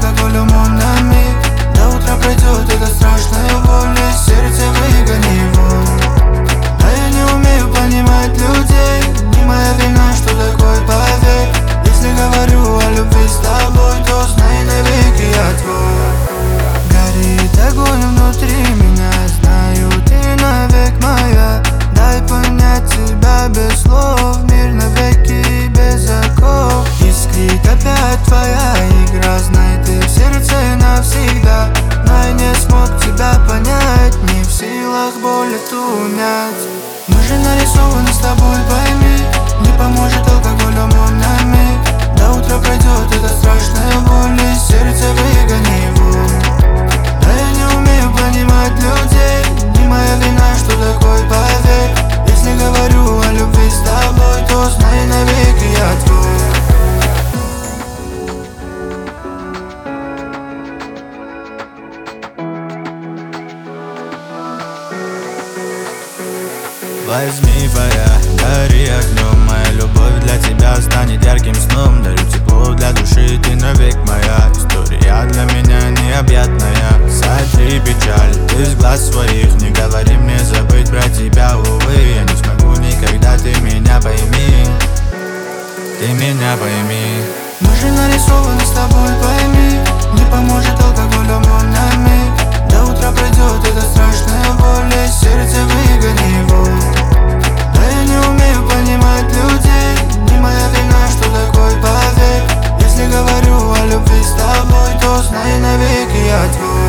алкоголем он на миг. До утра пройдет эта страшная боль, из сердца выгони его. Да я не умею понимать людей, не моя вина, что такой, поверь. Если говорю о любви с тобой, то знай, навеки я твой. Горит огонь внутри меня, знаю, ты навек моя. Дай понять тебя без слов, мир навеки без оков. Искрит опять твоя игра, знай, ты в сердце навсегда. Но я не смог тебя понять, не в силах боль эту унять. Мы же нарисованы с тобой, пойми, не поможет алкоголем он на миг. До утра пройдет эта страшная боль, из сердца выгони его. Да я не умею понимать людей, не моя вина, что такой, поверь. Если говорю о любви с тобой, то знай, навеки я твой. Возьми, паря, гори огнем. Моя любовь для тебя станет ярким сном. Дарю тепло для души, ты навек моя. История для меня необъятная. Сотри печаль, ты с глаз своих. Не говори мне забыть про тебя, увы. Я не смогу никогда, ты меня пойми. Ты меня пойми. Мы же нарисованы с тобой, пойми, не поможет алкоголем он на миг. До утра пройдет эта страшная боль, из сердца выгони его. Да я не умею понимать людей, не моя вина, что такой, поверь. Если говорю о любви с тобой, то знай, навеки я твой.